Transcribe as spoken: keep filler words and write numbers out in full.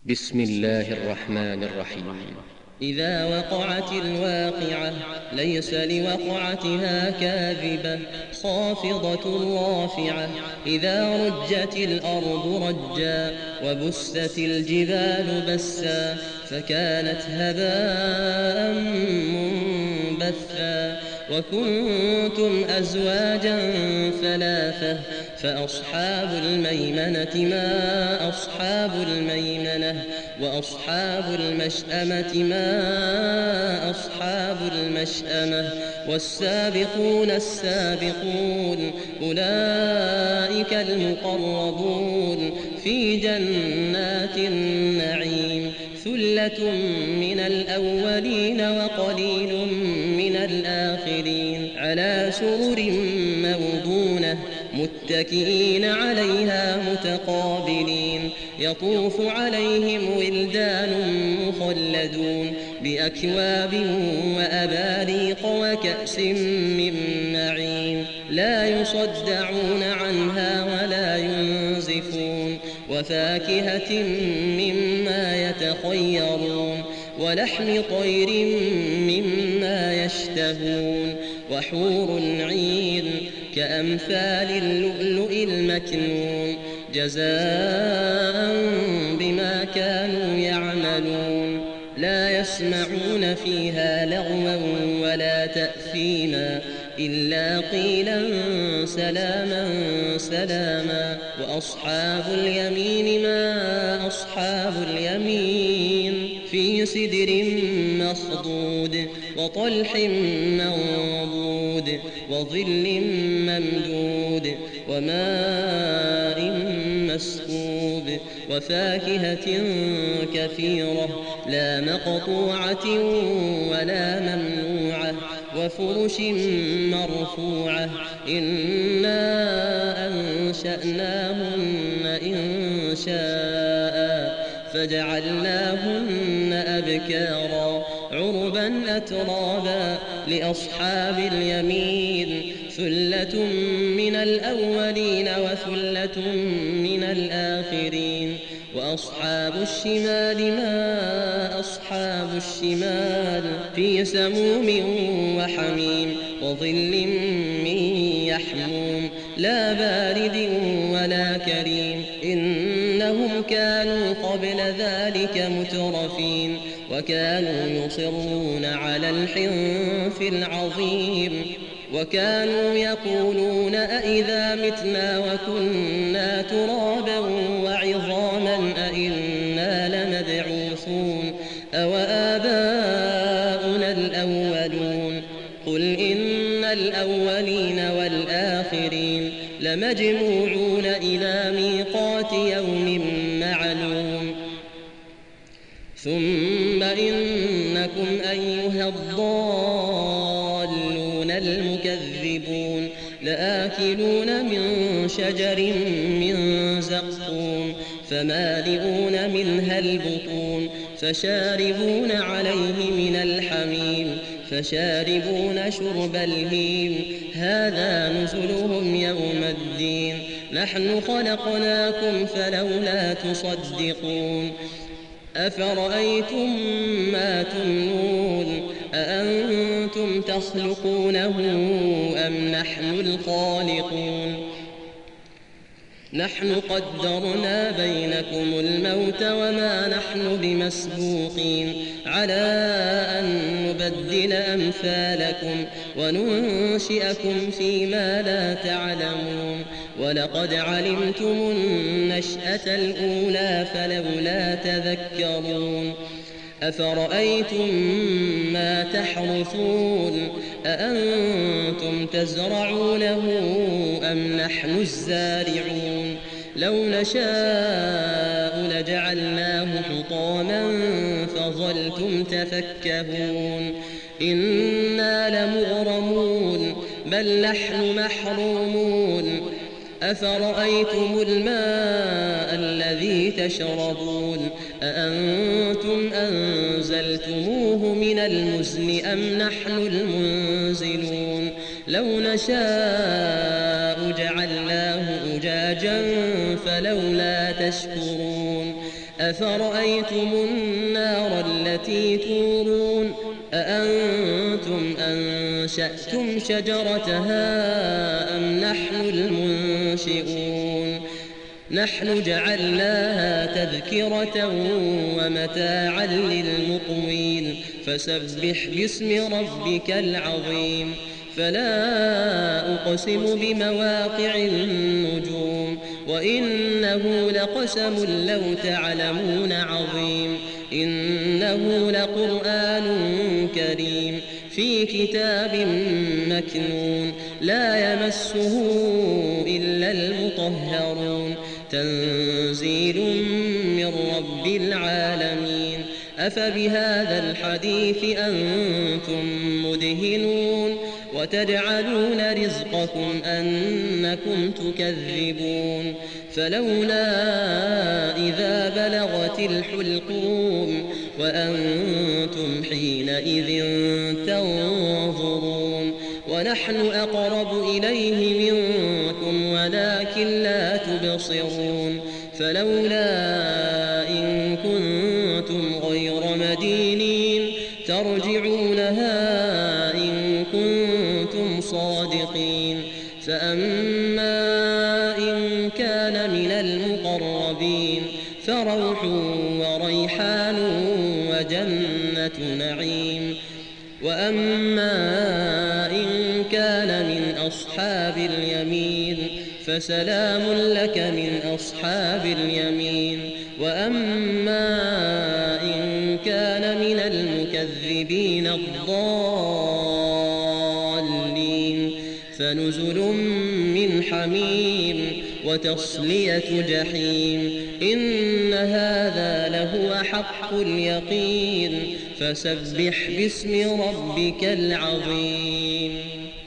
بسم الله الرحمن الرحيم. إذا وقعت الواقعة ليس لوقعتها كاذبة خافضة رافعة. إذا رجت الأرض رجا وبست الجبال بسا فكانت هباء منبثا. وكنتم أزواجا ثلاثة فأصحاب الميمنة ما أصحاب الميمنة وأصحاب المشأمة ما أصحاب المشأمة. والسابقون السابقون أولئك المقربون في جنات النعيم. ثلة من الأولين وقليل من الآخرين. على سرر موضونة متكئين عليها متقابلين. يطوف عليهم ولدان مخلدون بأكواب وأباريق وكأس من معين. لا يصدعون عنها ولا ينزفون. وفاكهة مما يتخيرون ولحم طير مما يشتهون. وحور عين كأمثال اللؤلؤ المكنون جزاء بما كانوا يعملون. لا يسمعون فيها لغوا ولا تأثيما إلا قيلا سلاما سلاما. وأصحاب اليمين ما أصحاب اليمين في سدر مخضود وطلح منضود وظل ممدود وماء مسكوب. وفاكهة كثيرة لا مقطوعة ولا ممنوعة. وفرش مرفوعة إنا أنشأناهن إنشاء فجعلناهن أبكارا عربا أترابا. لأصحاب اليمين ثلة من الأولين وثلة من الآخرين. وأصحاب الشمال ما أصحاب الشمال في سموم وحميم وظل من يحموم لا بارد ولا كريم. إنهم كانوا قبل ذلك مترفين وكانوا يصرون على الحنث العظيم. وكانوا يقولون أئذا متنا وكنا ترابا وعظاما أئنا لمبعوثون أو آباؤنا الأولون. قل إن الأولين والآخرين لمجموعون إلى ميقات يوم معلوم. ثم إنكم أيها الضالون المكذبون لآكلون من شجر من زقوم فمالئون منها البطون فشاربون عليه من الحميم فشاربون شرب الهيم. هذا نزلهم يوم الدين. نحن خلقناكم فلولا تصدقون. أفرأيتم ما تمنون أأنتم تخلقونه أم نحن الخالقون. نحن قدرنا بينكم الموت وما نحن بمسبوقين على أن نبدل أمثالكم وننشئكم فيما لا تعلمون. ولقد علمتم النشأة الأولى فلولا تذكرون. أفرأيتم ما تحرثون أأنتم تزرعونه أم نحن الزارعون. لو نشاء لجعلناه حطاما فظلتم تفكهون. إنا لمغرمون بل نحن محرومون. أفرأيتم الماء الذي تشربون أأنتم أنزلتموه من المزن أم نحن المنزلون. لو نشاء جعلناه أجاجا فلولا تشكرون. أفرأيتم النار التي تورون أأنتم أنشأتم شجرتها أم نحن المنشئون نحن جعلناها تذكرة ومتاعا للمقوين فسبح باسم ربك العظيم فلا أقسم بمواقع النجوم وإنه لقسم لو تعلمون عظيم إنه لقرآن كريم في كتاب مكنون لا يمسه إلا المطهرون تنزيل من رب العالمين أفبهذا الحديث أنتم مدهنون وتجعلون رزقكم أنكم تكذبون فلولا إذا بلغت الحلقوم وأنتم حينئذ تنظرون ونحن أقرب إليه منكم ولكن لا تبصرون فلولا إن كنتم غير مدينين ترجعونها إن كنتم صادقين فأما إن كان من المقربين فروح وريحان وجنة نعيم وأما إن كان من أصحاب اليمين فسلام لك من أصحاب اليمين وأما إن كان من المكذبين الضالين فنزل من حميم وتصلية جحيم إن هذا لهو حق اليقين فسبح باسم ربك العظيم.